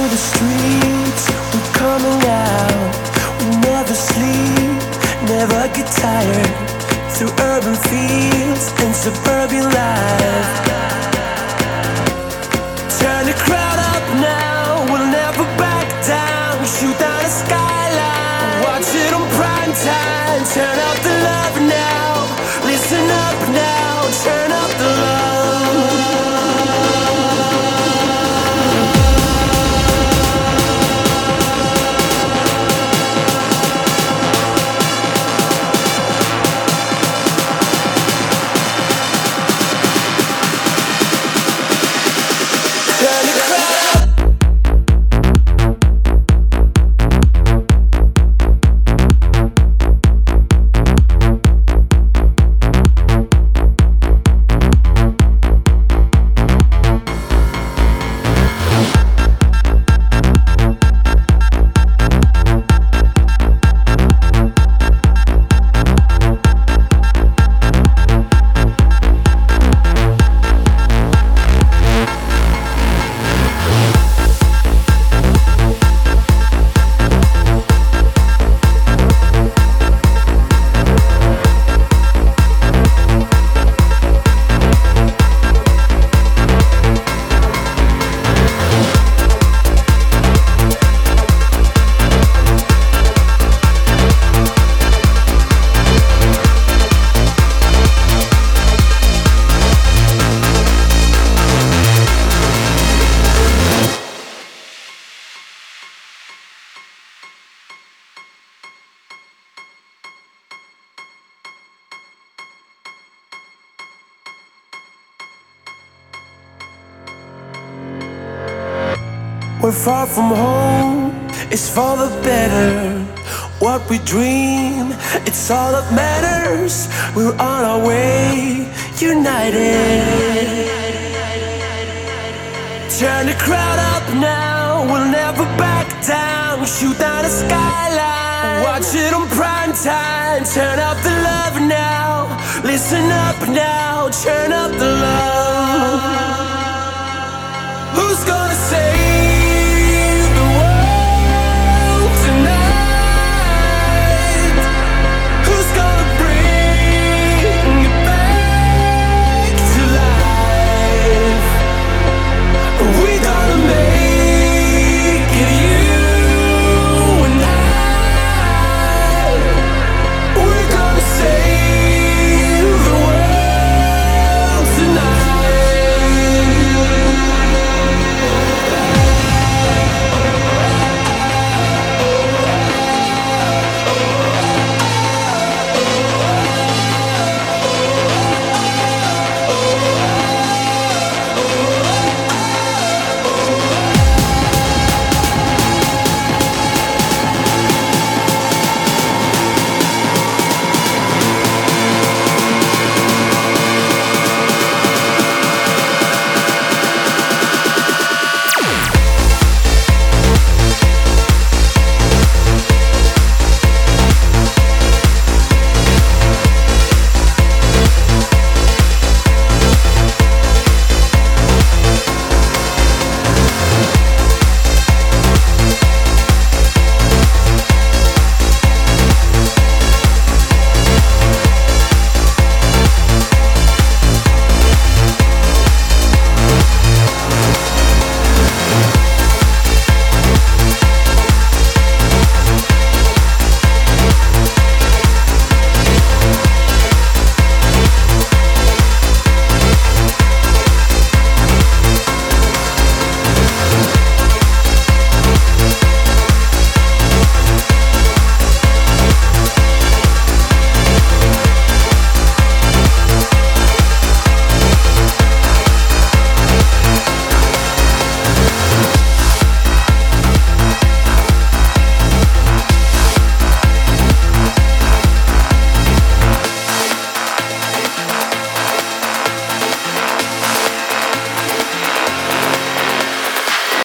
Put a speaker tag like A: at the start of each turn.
A: the streets, we're coming out. We never sleep, never get tired. Through urban fields and suburban life. Turn the crowd up now, we'll never back down. Shoot down the skyline, watch it on prime time. Turn up the love now, listen up now. Turn up the love. We're far from home, it's for the better. What we dream, it's all that matters. We're on our way, united. Turn the crowd up now, we'll never back down. Shoot down the skyline, watch it on prime time. Turn up the love now, listen up now. Turn up the love. Who's gonna say